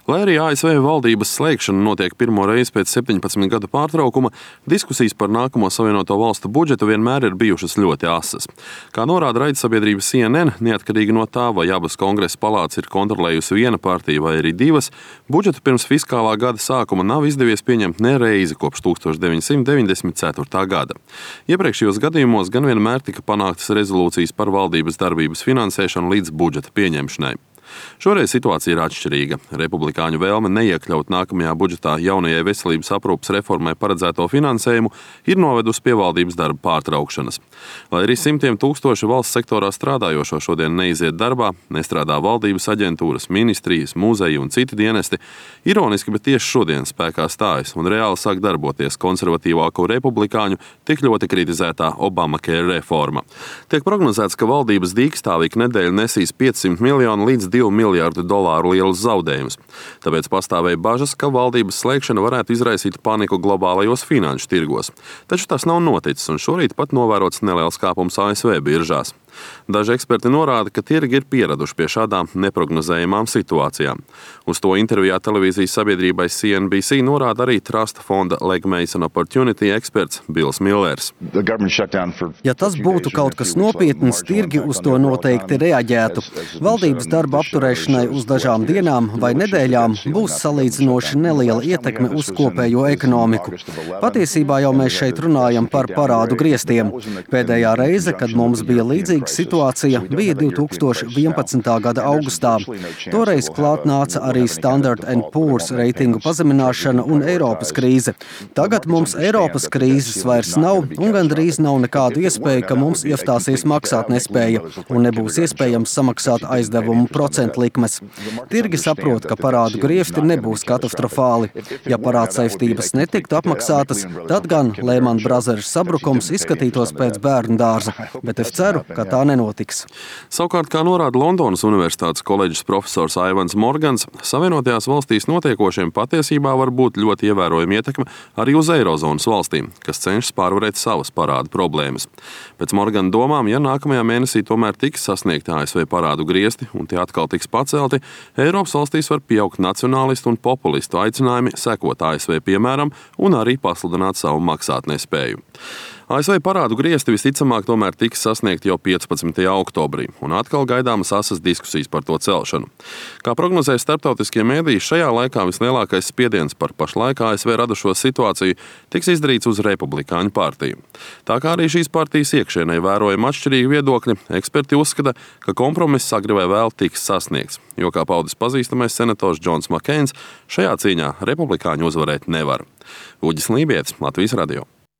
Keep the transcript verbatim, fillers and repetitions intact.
Lai arī A S V valdības slēgšana notiek pirmo reizi pēc septiņpadsmit gadu pārtraukuma, diskusijas par nākamo Savienoto Valstu budžetu vienmēr ir bijušas ļoti asas. Kā norāda raidsabiedrība C N N, neatkarīgi no tā, vai abas kongresa palātas ir kontrolējusi viena partija vai arī divas, budžetu pirms fiskālā gada sākuma nav izdevies pieņemt ne reizi kopš tūkstoš deviņsimt deviņdesmit ceturtā gada. Iepriekšējos gadījumos gan vienmēr tika panāktas rezolūcijas par valdības darbības finansēšanu līdz budžeta pieņemšanai. Šoreiz situācija ir atšķirīga. Republikāņu vēlme neiekļaut nākamajā budžetā jaunajai veselības aprūpes reformai paredzēto finansējumu ir novedusi pie valdības darba pārtraukšanas. Lai arī simtiem tūkstoši valsts sektorā strādājošo šodien neiziet darbā, nestrādā valdības aģentūras, ministrijas, muzeji un citi dienesti, ironiski, bet tieši šodien spēkā stājas un reāli sāk darboties konservatīvāko republikāņu tik ļoti kritizētā Obamacare reforma. Tiek prognozēts, ka valdības dīkstāve ik nedēļu nesīs piecsimt miljonu līdz divu miljārdu dolāru lielus zaudējumus. Tāpēc pastāvēja bažas, ka valdības slēgšana varētu izraisīt paniku globālajos finanšu tirgos. Taču tas nav noticis, un šorīt pat novērots neliels kāpums A S V biržās. Daži eksperti norāda, ka tirgi ir pieraduši pie šādām neprognozējamām situācijām. Uz to intervijā televīzijas sabiedrībai C N B C norāda arī Trust fonda Legg Mason Opportunity eksperts Bills Millers. Ja tas būtu kaut kas nopietns, tirgi uz to noteikti reaģētu. Valdības darba apturēšanai uz dažām dienām vai nedēļām būs salīdzinoši neliela ietekme uz kopējo ekonomiku. Patiesībā jau mēs šeit runājam par parādu griestiem. Pēdējā reize, kad mums bija līdzīga situācija, bija divi tūkstoši vienpadsmitā gada augustā. Toreiz klāt nāca arī Standard and Poor's reitingu pazemināšana un Eiropas krīze. Tagad mums Eiropas krīzes vairs nav, un gandrīz nav nekādu iespēju, ka mums iestāsies maksāt nespēja un nebūs iespējams samaksāt aizdevumu procentu likmes. Tirgi saprot, ka parādu griezti nebūs katastrofāli. Ja parādsaistības netiktu apmaksātas, tad gan Lehman Brothers sabrukums izskatītos pēc bērnu dārza, bet es ceru, ka tā nenotiks. Savukārt, kā norāda Londonas Universitātes koledžas profesors Aivans Morgans, Savienotajās valstīs notiekošiem patiesībā var būt ļoti ievērojama ietekme arī uz Eirozonas valstīm, kas cenšas pārvarēt savas parādu problēmas. Pēc Morgana domām, ja nākamajā mēnesī tomēr tiks sasniegti A S V parādu griesti un tie atkal tiks pacelti, Eiropas valstīs var pieaugt nacionālistu un populistu aicinājumi sekot A S V piemēram un arī pasludināt savu maksātnespēju. A S V parādu griesti visticamāk tomēr tiks sasniegti jau piecpadsmitajā oktobrī, un atkal gaidāmas asas diskusijas par to celšanu. Kā prognozēja starptautiskie mēdīji, šajā laikā vislielākais spiediens par pašlaik A S V radušo situāciju tiks izdarīts uz Republikāņu partiju. Tā kā arī šīs partijas iekšienē vērojama atšķirīgi viedokļi, eksperti uzskata, ka kompromiss agri vai vēl tiks sasniegts, jo, kā paudis pazīstamais senators Džons Makēns, šajā cīņā republikāņi uzvarēt nevar. Uģis Lībietis, Latvijas radio.